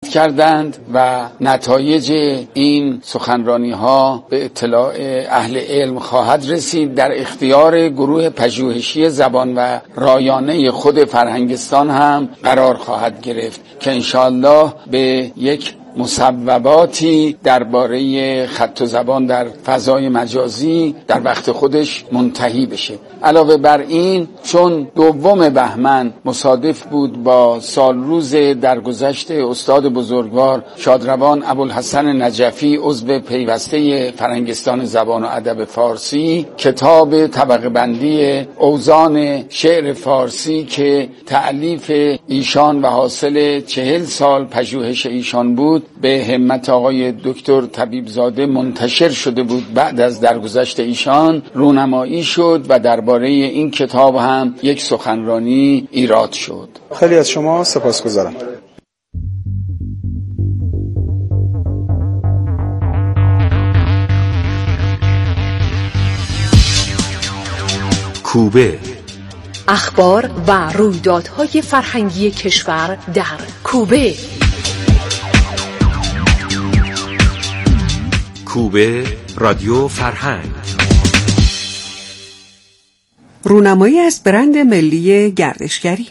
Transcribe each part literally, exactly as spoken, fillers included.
کردند و نتایج این سخنرانی ها به اطلاع اهل علم خواهد رسید. در اختیار گروه پژوهشی زبان و رایانه خود فرهنگستان هم قرار خواهد گرفت که انشاءالله به یک مصوباتی درباره خط و زبان در فضای مجازی در وقت خودش منتهی بشه. علاوه بر این، چون دوم بهمن مصادف بود با سال روز درگذشت استاد بزرگوار شادروان ابوالحسن نجفی عضو پیوسته فرهنگستان زبان و ادب فارسی، کتاب طبقه بندی اوزان شعر فارسی که تألیف ایشان و حاصل چهل سال پژوهش ایشان بود به همت آقای دکتر طبیبزاده منتشر شده بود. بعد از درگذشت ایشان رونمایی شد و درباره این کتاب هم یک سخنرانی ایراد شد. خیلی از شما سپاسگزارم. کوبه، اخبار و رویدادهای فرهنگی کشور در کوبه. کوبه رادیو فرهنگ. رونمایی از برند ملی گردشگری.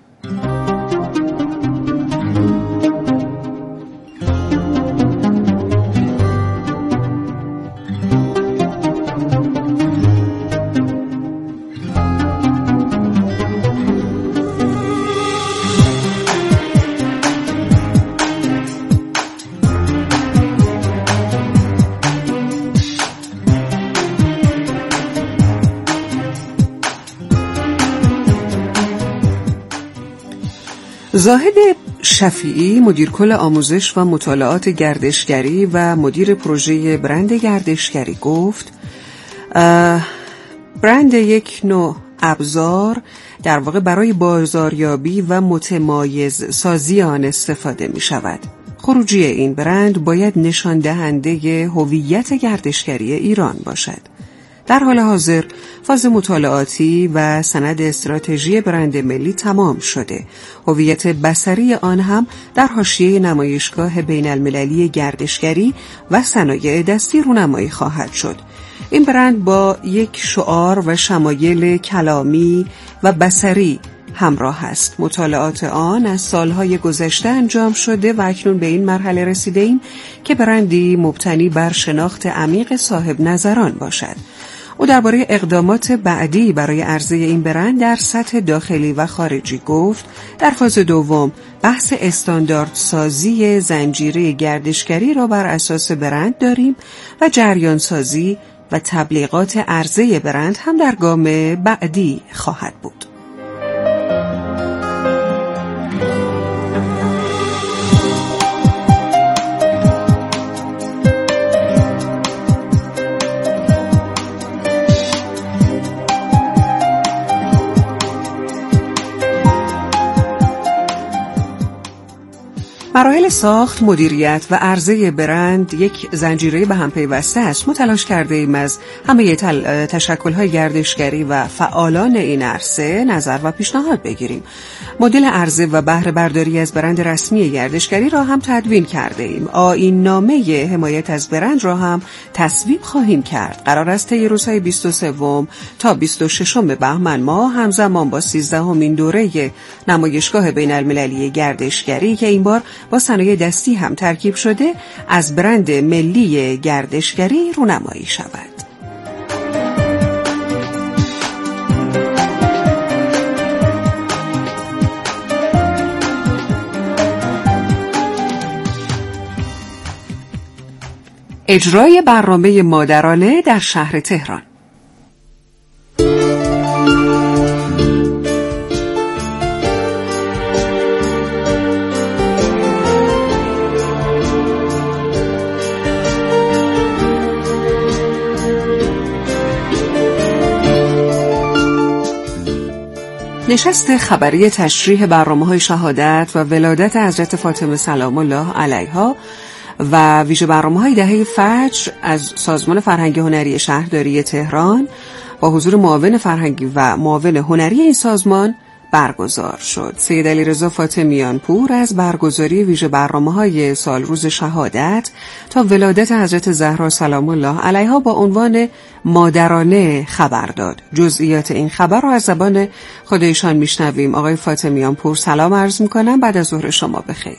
زاهد شفیعی، مدیر کل آموزش و مطالعات گردشگری و مدیر پروژه برند گردشگری گفت برند یک نوع ابزار در واقع برای بازاریابی و متمایز سازی آن استفاده می شود. خروجی این برند باید نشان دهنده هویت گردشگری ایران باشد. در حال حاضر فاز مطالعاتی و سند استراتژی برند ملی تمام شده. هویت بصری آن هم در حاشیه نمایشگاه بین المللی گردشگری و صنایع دستی رونمایی خواهد شد. این برند با یک شعار و شمایل کلامی و بصری همراه است. مطالعات آن از سالهای گذشته انجام شده و اکنون به این مرحله رسیده ایم که برندی مبتنی بر شناخت عمیق صاحب نظران باشد. او درباره اقدامات بعدی برای عرضه این برند در سطح داخلی و خارجی گفت در فاز دوم بحث استاندارد سازی زنجیره گردشگری را بر اساس برند داریم و جریان سازی و تبلیغات عرضه برند هم در گام بعدی خواهد بود. مراحل ساخت، مدیریت و عرضه برند یک زنجیره به هم پیوسته است. ما تلاش کرده ایم از همه تشکل‌های گردشگری و فعالان این عرصه نظر و پیشنهاد بگیریم. مدل عرضه و بهره برداری از برند رسمی گردشگری را هم تدوین کرده ایم. آیین نامه حمایت از برند را هم تصویب خواهیم کرد. قرار است طی روزهای بیست و سوم تا بیست و ششم بهمن ماه همزمان با سیزدهمین دوره نمایشگاه بین المللی گردشگری که این بار با صنایع دستی هم ترکیب شده از برند ملی گردشگری رونمایی شود. اجرای برنامه مادرانه در شهر تهران. نشست خبری تشریح برنامه‌های شهادت و ولادت حضرت فاطمه سلام الله علیها و ویژه برنامه‌های دهه فجر از سازمان فرهنگی هنری شهرداری تهران با حضور معاون فرهنگی و معاون هنری این سازمان برگزار شد. سید علیرضا فاطمیان پور از برگزاری ویژه برنامه‌های سال روز شهادت تا ولادت حضرت زهرا سلام الله علیها با عنوان مادرانه خبر داد. جزئیات این خبر رو از زبان خود ایشان میشنویم. آقای فاطمیان پور سلام عرض میکنم، بعد از ظهر شما بخیر.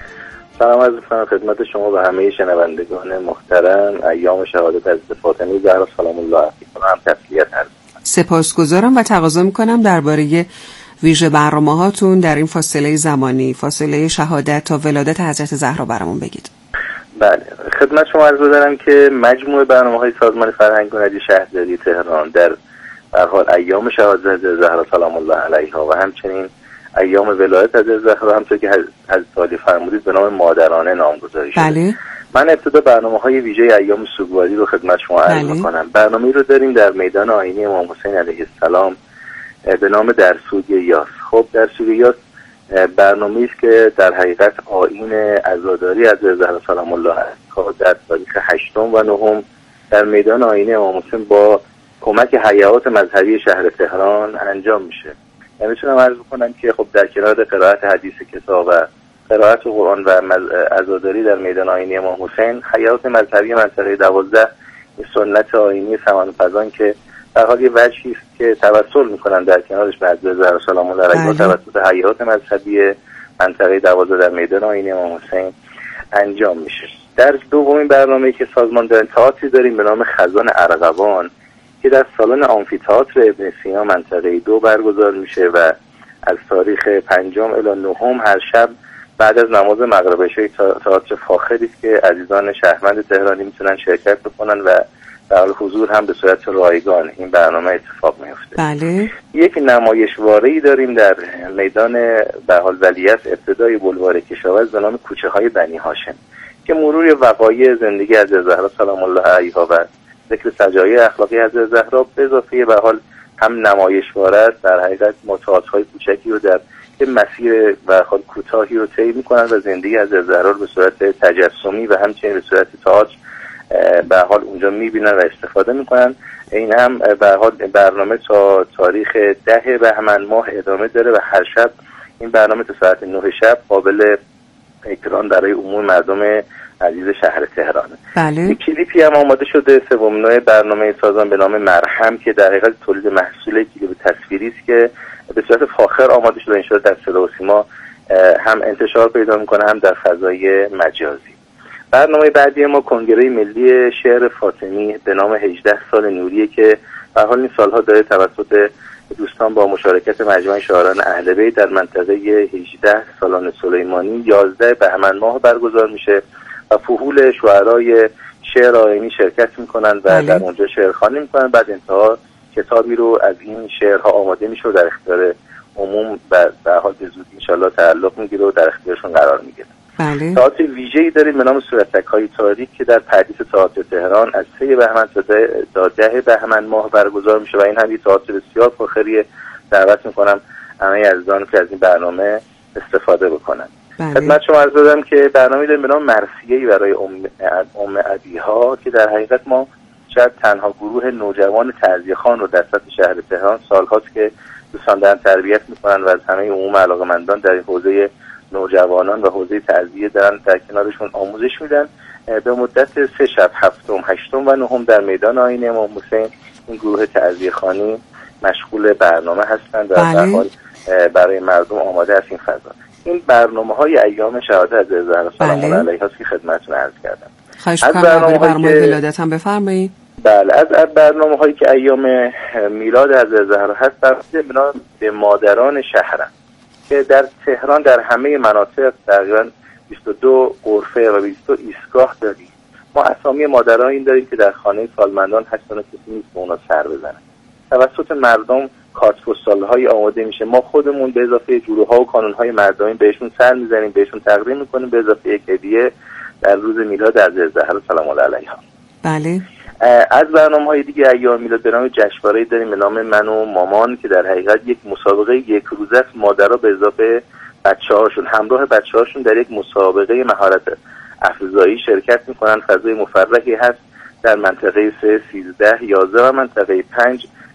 سلام عرض میکنم خدمت شما و همه شنوندگان محترم. ایام شهادت حضرت فاطمی زهرا سلام الله علیها هم تسلیت عرض میکنم. سپاسگزارم و تقاضا میکنم درباره ویژه برنامه هاتون در این فاصله زمانی، فاصله شهادت تا ولادت حضرت زهرا برامون بگید. بله، خدمت شما عرض دارم که مجموعه برنامه‌های سازمان فرهنگ و هنر شهرداری تهران در هر حال ایام شهادت حضرت زهرا سلام الله علیها و همچنین ایام ولادت حضرت زهرا همونطور که از سالی فرمودید به نام مادرانه نامگذاری شده. بله. من ابتدا برنامه‌های ویژه ایام سوگواری رو خدمت شما عرض بله. می‌کنم. برنامه‌ای رو داریم در میدان آیینی امام حسین علیه السلام به نام در سوگ یاس. خب در سوگ یاس برنامه‌ای است که در حقیقت آیین عزاداری حضرت زهرا سلام الله علیها در تاریخ هشتم و نهم در میدان آیینی امام حسین با کمک هیئات مذهبی شهر تهران انجام میشه. من میتونم عرض بکنم که خب در کنار قرائت حدیث کتاب و قرائت قرآن و عزاداری در میدان آیینی امام حسین، هیئات مذهبی منطقه دوازده سنت آیینی سمنوپزان که در حال یه وجهی است که توسل میکنن در کنارش به حضرت زهرا سلام الله علیها توسط هیئات مذهبی منطقه دوازده در میدان آیینی امام حسین انجام میشه. در دومین برنامه‌ای که سازمان داره تئاتری داریم به نام خزان ارغوان که در سالن آمفی‌تئاتر ابن سینا منطقه دو برگزار میشه و از تاریخ پنجم الی نهم هر شب بعد از نماز مغرب عشای تئاتر فاخری است که عزیزان شهروند تهرانی میتونن شرکت بکنن و در حال حضور هم به صورت رایگان این برنامه اتفاق میفته. بله. یک نمایشواره‌ای داریم در میدان به حال ولیعصر ابتدای بلوار کشاورز به نام کوچه های بنی هاشم که مرور وقایع زندگی حضرت زهرا سلام الله علیها و ذکر سجایای اخلاقی حضرت زهرا به اضافه به حال هم نمایشواره است. در حقیقت متعارض‌های کوچکی رو در یه مسیر به حال کوتاهی رو طی می‌کنن و زندگی حضرت زهرا رو به صورت تجسمی و همچنین به صورت تئاتر به حال اونجا می‌بینن و استفاده می‌کنن. این هم به حال برنامه تا تاریخ ده بهمن ماه ادامه داره و هر شب این برنامه تا ساعت نه شب قابل اکران برای عموم مردم عزیز شهر تهران. بله. یک کلیپی هم آماده شده سومین نوع برنامه سازان به نام مرهم که در حقیقت تولید محصول کلیپ تصویری است که به صورت فاخر آماده شده، ان شاءالله در صدا و سیما هم انتشار پیدا میکنه هم در فضای مجازی. برنامه بعدی ما کنگره ملی شعر فاطمی به نام هجده سال نوریه که به حال این سالها داره توسط دوستان با مشارکت مجمع شاعران اهل بیت در منطقه هجده سالن سلیمانی یازده بهمن ماه برگزار میشه و فحول شعرای شعر آیینی شرکت میکنن و بله. در اونجا شعرخوانی میکنن. بعد انتها کتابی رو از این شعرها آماده میشه و در اختیار عموم و در حال به زودی انشالله تعلق میگیره و در اختیارشون قرار میگیره. بله. تئاتر ویژه‌ای داریم به نام صورتک‌های تاریک که در پردیس تئاتر تهران از سه بهمن تا ده بهمن ماه برگزار میشه و این هم یه تئاتر بسیار فاخریه. دعوت میکنم همه عزیزان که از این برنامه استفاده بکنن. بله. خدمت شما عرض دادم که برنامه‌ای داریم به نام مرثیه‌ای برای ام ام ابیها که در حقیقت ما شاید تنها گروه نوجوان تعزیه‌خوان رو در سطح شهر تهران سال‌هاست که دوستان دارن تربیت میکنن و از همه عموم علاقه‌مندان در این حوزه نوجوانان و حوزه تعزیه دارن در کنارشون آموزش میدن. به مدت سه شب هفتم، هشتم و نهم در میدان آیینی امام حسین این گروه تعزیه‌خوانی مشغول برنامه هستند و در حال برای مردم آماده است این فضا. این برنامه‌های ایام شهادت حضرت زهرا سلام الله علیها که خدمتتون عرض کردم. خواهش می‌کنم برنامه برنامه ولادت هم بفرمایید. بله، از برنامه‌هایی که ایام میلاد حضرت زهرا هست در به مادران شهرن که در تهران در همه مناطق تقریباً بیست و دو غرفه و بیست و دو ایستگاه داریم. ما اسامی مادران این داریم که در خانه سالمندان هستن و کسی نیست به اونا سر بزنه. توسط مردم کارت پستال‌های آماده میشه. ما خودمون به اضافه جلوها و کانون‌های مردمی بهشون سر میزنیم، بهشون تقدیم میکنیم به اضافه یک هدیه در روز میلاد حضرت زهرا سلام الله علیها. بله. از برنامه‌های دیگه ایام میلاد به نام جشنواره‌ای داریم به نام من و مامان که در حقیقت یک مسابقه یک روزه است. مادرها به اضافه بچه‌هاشون همراه بچه‌هاشون در یک مسابقه مهارت افزایی شرکت میکنن. فضای مفرحی هست در منطقه سه، سیزده، یازده و منطقه پنج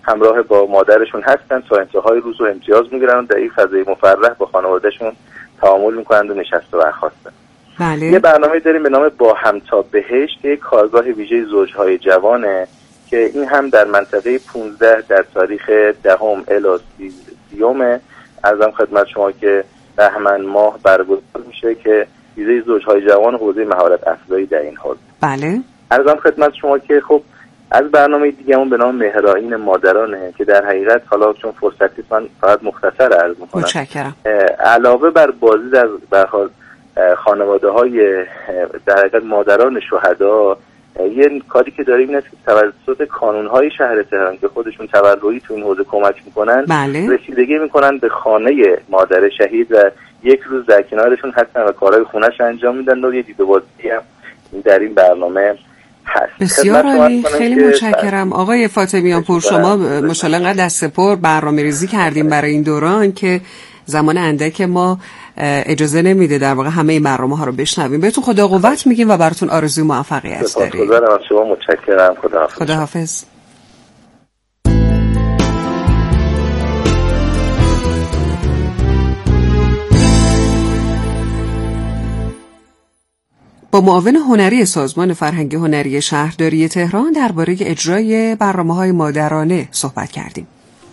همراه با مادرشون هستن تا انتهای روز و امتیاز میگیرن و در این فضای مفرح با خانوادهشون تعامل میکنند و نشست و برخاستن. بله. یه برنامه داریم به نام با هم تا بهشت که کارگاه ویژه زوجهای جوانه که این هم در منطقه پانزده در تاریخ دهم الی سیوم ارزم خدمت شما که بهمن ماه برگزار میشه که ویژه زوجهای جوان حوزه مهارت افزایی در این حوزه. بله. ارزم خدمت شما که خب از برنامه دیگه‌مون به نام مهرآیین مادرانه که در حقیقت حالا چون فرصتی من فقط مختصر عرض می‌کنم. متشکرم. علاوه بر بازی در برخورد خانواده‌های در حقیقت مادران شهدا، یه کاری که داریم این است که توسط کانون‌های شهر تهران که خودشون تبرعی تو این حوزه کمک میکنن بله. رسیدگی میکنن به خانه مادر شهید و یک روز در کنارشون هستن و کارهای خونه‌ش انجام میدن و یه دید و بازی هم در این برنامه هست. بسیار عالی، خیلی متشکرم آقای فاطمیان پور. شما ماشاءالله انقدر دست پر برنامه ریزی کردیم برای این دوران که زمان اندک ما اجازه نمیده در واقع همه این برنامه ها رو بشنویم. بهتون خدا قوت میگیم و براتون آرزوی موفقیت داریم. خدا شما متشکرم. خداحافظ. خداحافظ. با معاون هنری سازمان فرهنگی هنری شهرداری تهران درباره اجرای برنامه‌های مادرانه صحبت کردیم.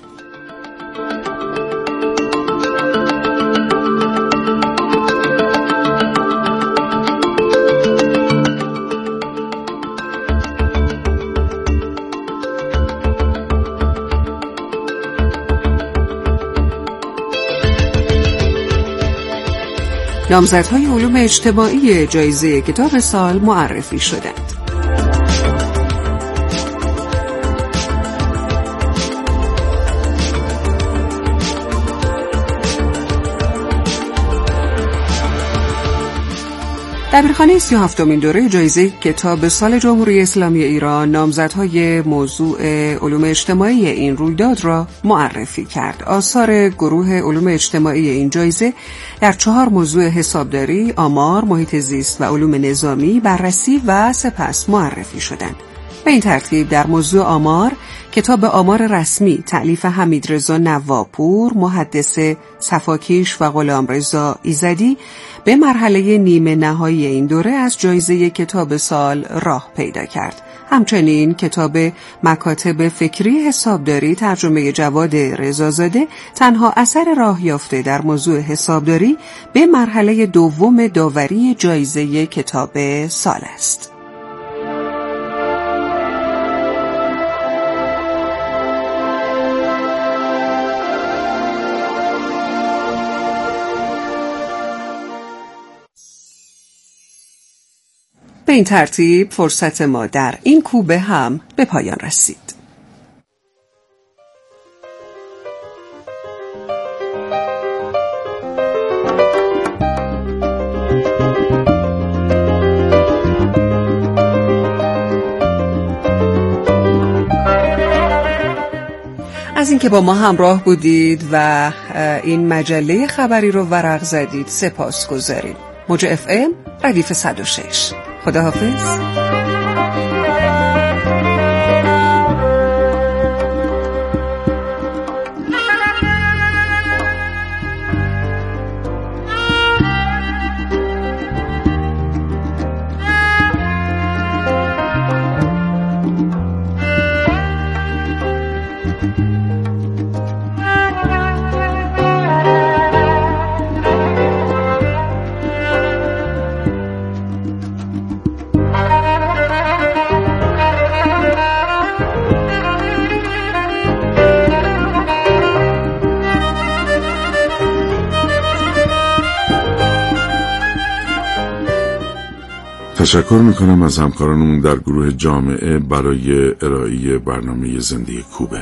نامزدهای علوم اجتماعی جایزه کتاب سال معرفی شدند. دبیرخانه سی و هفتمین دوره جایزه کتاب سال جمهوری اسلامی ایران نامزدهای موضوع علوم اجتماعی این رویداد را معرفی کرد. آثار گروه علوم اجتماعی این جایزه در چهار موضوع حسابداری، آمار، محیط زیست و علوم نظامی بررسی و سپس معرفی شدند. به این ترتیب در موضوع آمار کتاب آمار رسمی تألیف حمیدرضا نوابپور، محدث صفاکیش و غلامرضا ایزدی به مرحله نیمه نهایی این دوره از جایزه کتاب سال راه پیدا کرد. همچنین کتاب مکاتب فکری حسابداری ترجمه جواد رضازاده تنها اثر راه یافته در موضوع حسابداری به مرحله دوم داوری جایزه کتاب سال است. به این ترتیب فرصت ما در این کوبه هم به پایان رسید. از اینکه با ما همراه بودید و این مجله خبری رو ورق زدید سپاس گذاریم. موج اف ام ردیف صد و شش. خداحافظ. تشکر میکنم از همکارانمون در گروه جامعه برای ارائه برنامه زنده کوبه.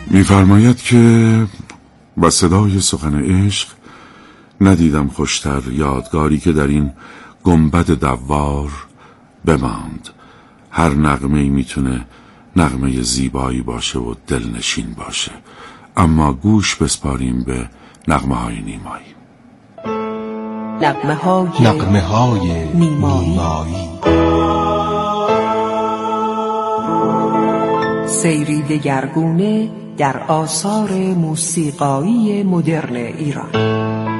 می‌فرماید که با صدای سخن عشق ندیدم خوشتر یادگاری که در این گنبد دوار بماند. هر نغمه‌ای میتونه نغمه زیبایی باشه و دلنشین باشه، اما گوش بسپاریم به نغمه های نیمایی. نغمه های, نغمه های نیمایی, نیمایی. سیری دگرگونه در آثار موسیقایی مدرن ایران.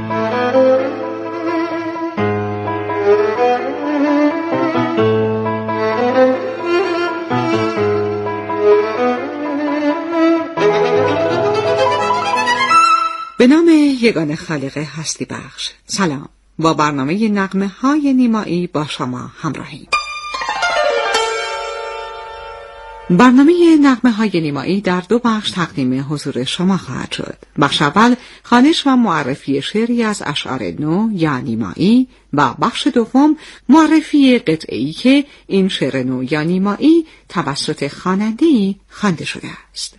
به نام یگانه خالق هستی بخش. سلام، با برنامه نغمه های نیمایی با شما همراهیم. برنامه نغمه های نیمایی در دو بخش تقدیم حضور شما خواهد شد. بخش اول خوانش و معرفی شعری از اشعار نو یا نیمایی و بخش دوم معرفی قطعه‌ای که این شعر نو یا نیمایی توسط خواننده‌ای خوانده شده است.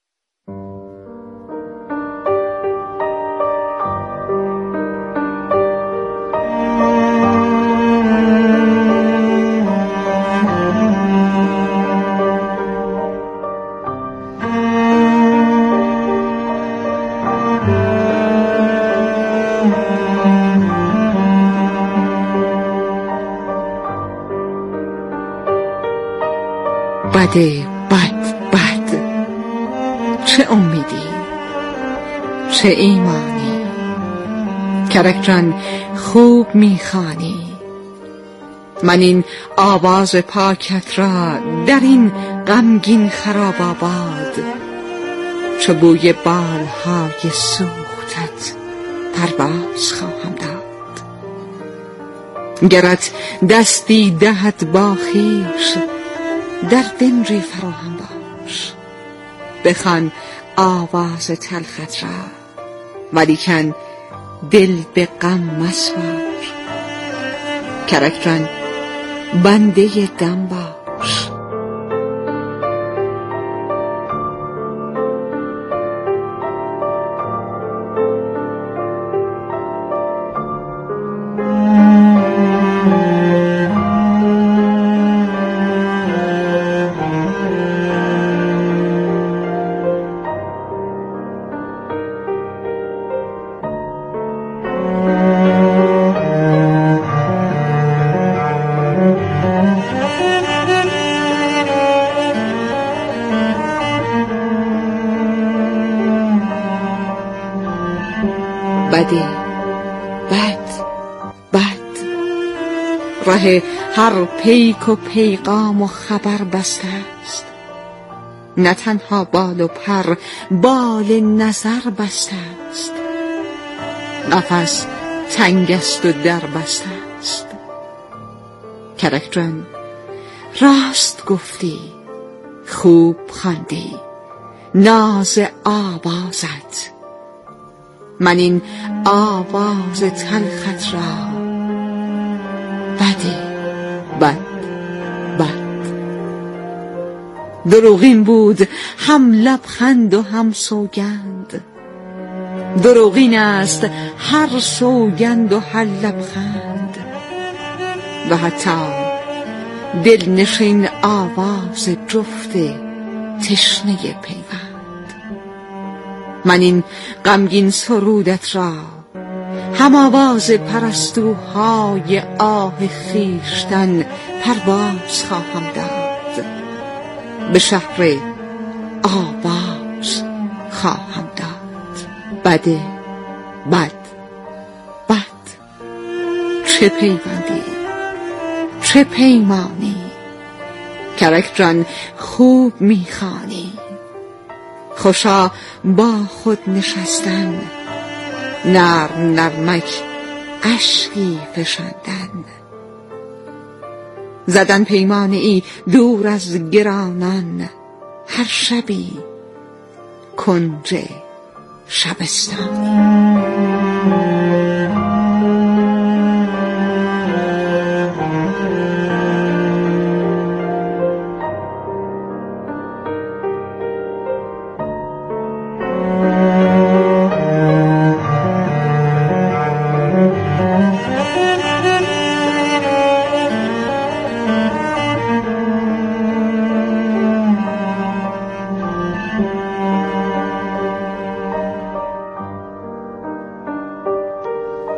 بده بد بد، چه امیدی چه ایمانی، کرک جان خوب میخوانی. من این آواز پاکت را در این غمگین خراب آباد، چو بوی بالهای سوختت پرواز خواهم داد. گرت دستی دهد با خویش، در دنجی فراهم باش. بخوان آواز تلخت را، ولیکن دل به غم مسپار. کرک جان بنده غم باش. بده بد بد، ره هر پیک و پیغام و خبر بسته است. نه تنها بال و پر، بال نظر بسته است. قفس تنگ است و در بسته است. کرک جان راست گفتی، خوب خواندی ناز آوازت. من این آواز تلخت را، بده بد بد. دروغین بود هم لبخند و هم سوگند، دروغین است هر سوگند و هر لبخند، و حتی دلنشین آواز جفت تشنه پیوند. من این غمگین سرودت را، هم آواز پرستوهای آه خویشتن پرواز خواهم داد. به شهر آواز خواهم داد. بده بد بد، چه پیوندی چه پیمانی. کرک جان خوب میخوانی، خوشا با خود نشستن، نرم نرمک اشکی فشاندن. زدن پیمانه ای دور از گرانان، هر شبی کنج شبستان.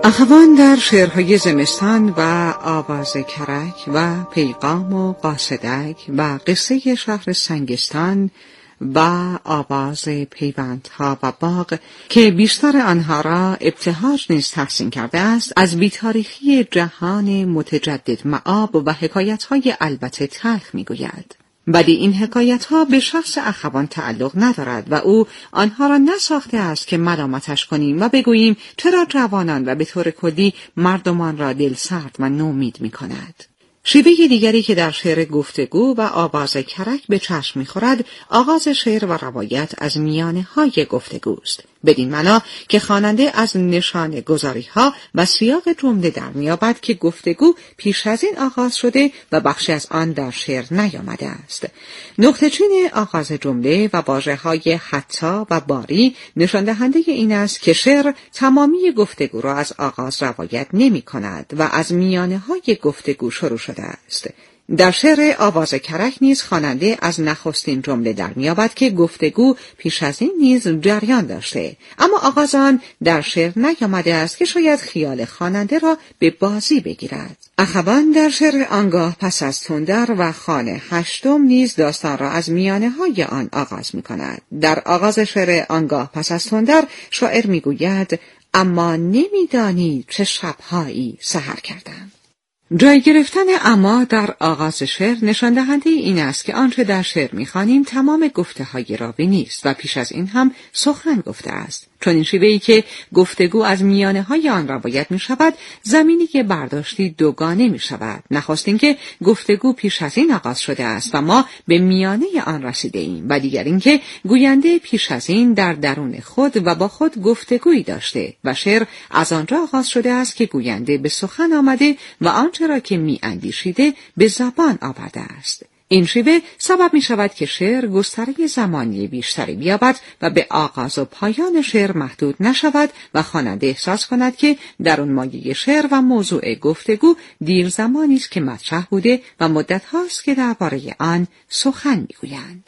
اخوان در شعرهای زمستان و آواز کرک و پیغام و قاصدک و قصه شهر سنگستان و آواز پیوندها و باغ که بیشتر آنها را ابتهاج نیز تحسین کرده است، از بی‌تاریخی جهان متجدد مآب و حکایت‌های البته تلخ می‌گوید. ولی این حکایت‌ها به شخص اخوان تعلق ندارد و او آنها را نساخته است که ملامتش کنیم و بگوییم چرا جوانان و به طور کلی مردمان را دلسرد و نومید می‌کند. شیوه دیگری که در شعر گفتگو و آواز کرک به چشم می‌خورد، آغاز شعر و روایت از میانه‌های گفتگوست. بدین معنا که خواننده از نشانه گذاری‌ها و سیاق جمله در می‌یابد که گفتگو پیش از این آغاز شده و بخشی از آن در شعر نیامده است. نقطه چین آغاز جمله و واژه‌های حتی و باری نشان دهنده این است که شعر تمامی گفتگو را از آغاز روایت نمی‌کند و از میانه‌های گفتگو شروع شده است. در شعر آواز کرک نیز خواننده از نخستین جمله در می‌یابد که گفتگو پیش از این نیز جریان داشته، اما آغاز آن در شعر نیامده است که شاید خیال خواننده را به بازی بگیرد. اخوان در شعر آنگاه پس از تندر و خانه هشتم نیز داستان را از میانه‌های آن آغاز می‌کند. در آغاز شعر آنگاه پس از تندر شاعر می‌گوید اما نمی‌دانی چه شب‌هایی سحر کردم. جای گرفتن اما در آغاز شعر نشان دهنده این است که آنچه در شعر می‌خوانیم تمام گفته‌های راوی نیست و پیش از این هم سخن گفته است. چون این شیوهی که گفتگو از میانه‌های آن روایت می‌شود، زمینی که برداشتی دوگانه می‌شود. نخست اینکه گفتگو پیش از این آغاز شده است و ما به میانه آن رسیده ایم و دیگر اینکه گوینده پیش از این در درون خود و با خود گفتگویی داشته و شعر از آنجا آغاز شده است که گوینده به سخن آمده و آنچه را که می‌اندیشیده به زبان آورده است. این شیوه سبب می شود که شعر گستره زمانی بیشتری بیابد و به آغاز و پایان شعر محدود نشود و خواننده احساس کند که در اون مایه شعر و موضوع گفتگو دیر زمانی است که مطرح بوده و مدت هاست که درباره آن سخن می گویند.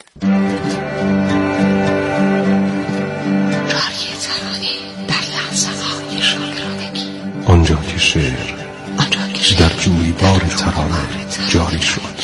جاری ترانه در لحظه های شاگردگی، آنجا که شعر در جویبار ترانه جاری شد.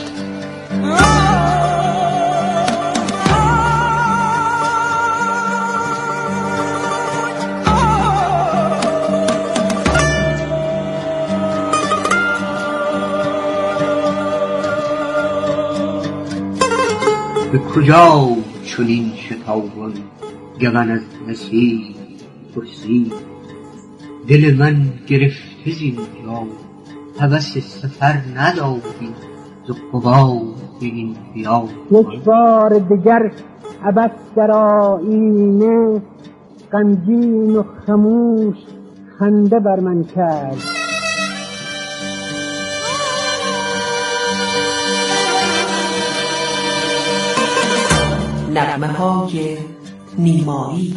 به کجا چنین شتابان گمن از نصیب پرسید، دل من گرفته زینجا هوس سفر نداری ز قباد این خیال. یک بار دگر عبث در آیینه غمگین و خموش خنده بر من کرد. نغمه‌های نیمایی.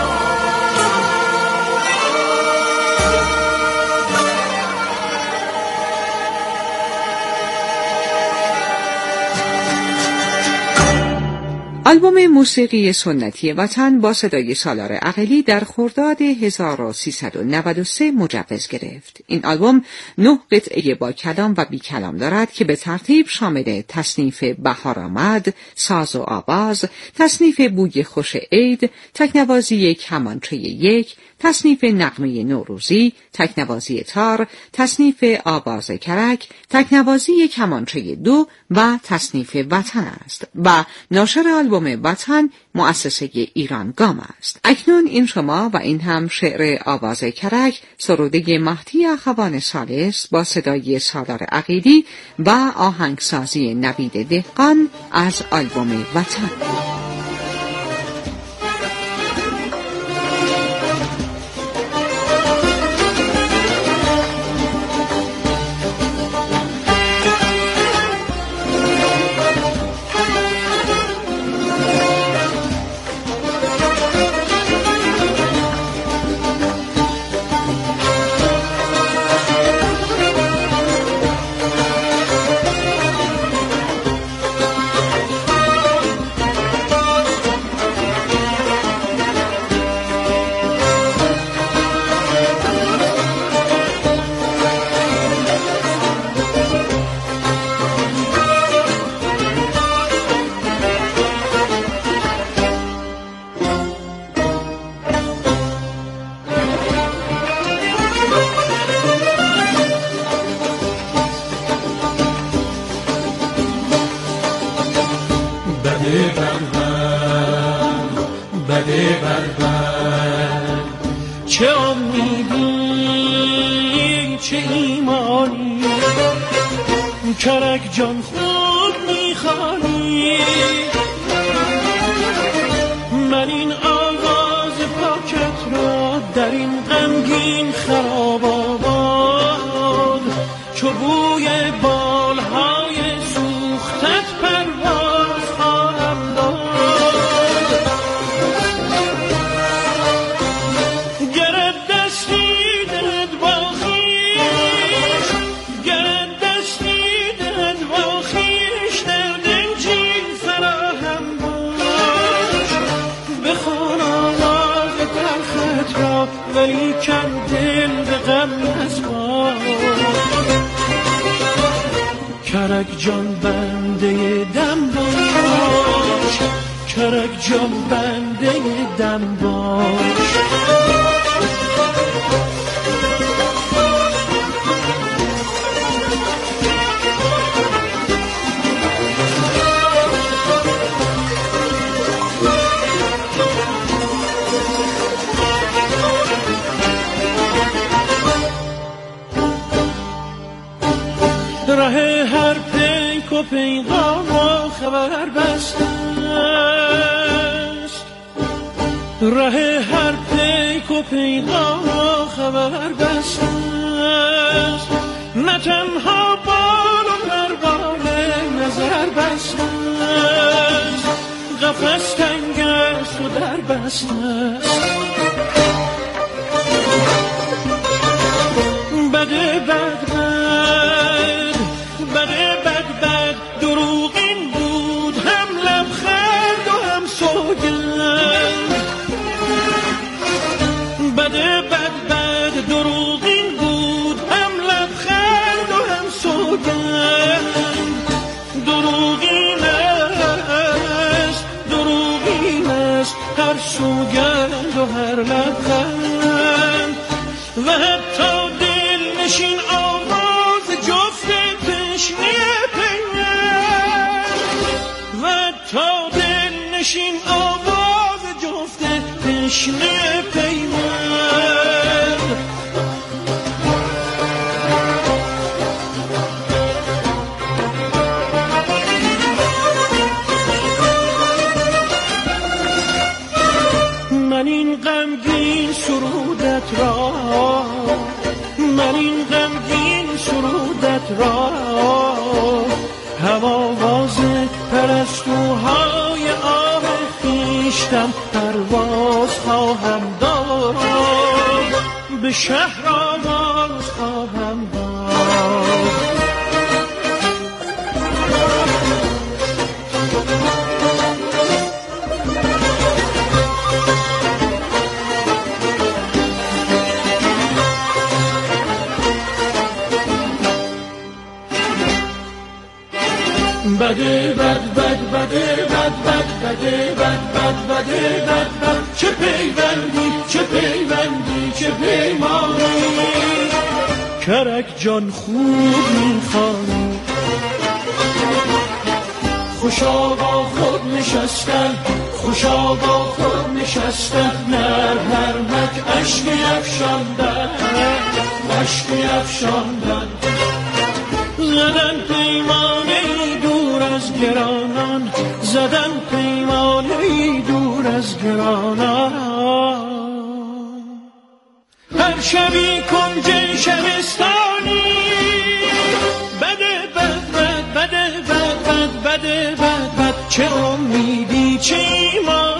آلبوم موسیقی سنتی وطن با صدای سالار عقیلی در خرداد هزار و سیصد و نود و سه مجوز گرفت. این آلبوم نه قطعه با کلام و بی کلام دارد که به ترتیب شامل تصنیف بهار آمد، ساز و آواز، تصنیف بوی خوش عید، تکنوازی کمانچه یک، تصنیف نغمه نوروزی، تکنوازی تار، تصنیف آواز کرک، تکنوازی کمانچه دو و تصنیف وطن است و ناشر آلبوم وطن مؤسسه ایران گام است. اکنون این شما و این هم شعر آواز کرک سروده مهدی اخوان ثالث با صدای سالار عقیلی و آهنگسازی نوید دهقان از آلبوم وطن. بده بر بد. چه امیدی چه ایمانی کرک جان خود میخوانی. من این آواز پاکت را در این غمگین خراب آباد چو بوی بالهای سوختت پرواز خواهم داد. گرد دستی دهد با خویش، گرد دستی دهد با خویش در دنجین فراهم باش. بخوان آواز تلخت را ولی کن دل به غم نسپار. کرک جان بنده دم باش، کرک جان بنده دم باش. ره هر پیک و پیغام و خبر بسته است، ره هر پیک و پیغام و خبر بسته است. نه تنها بال و پروان نظر بسته است، قفس تنگ است و در بسته است. بده بد بد بده بد بد دروغین بود، هم لبخند و هم سوگند. بده بد بد دروغین بود، هم لبخند و هم سوگند. دروغین است دروغین است هر سوگند و هر لبخند. و حتی دل نشین آواز جفت تشنه پیوند، و حتی دل نشین آواز جفت تشنه پیوند. من این غمگین سرودت را، من این غمگین سرودت را هم آواز پرستوهای آه خویشتن پرواز خواهم داد، به شهر آواز خواهم داد. بده بد بد بده بد بد بده بد بد بده بد بد. چه پیوندی چه پیوندی چه پیمانی کرک جان خوب میخوانی. خوشا با خود نشستن، خوشا با خود نشستن، نر نرمک اشکی افشاندن، اشکی افشاندن. زدن پیمانه دور از گرانان، زدن پیمانه دور از گرانان. هر شبی کنج شبستانی بده بد بد بده بد بد بده بد بد. چه امیدی چه ایمان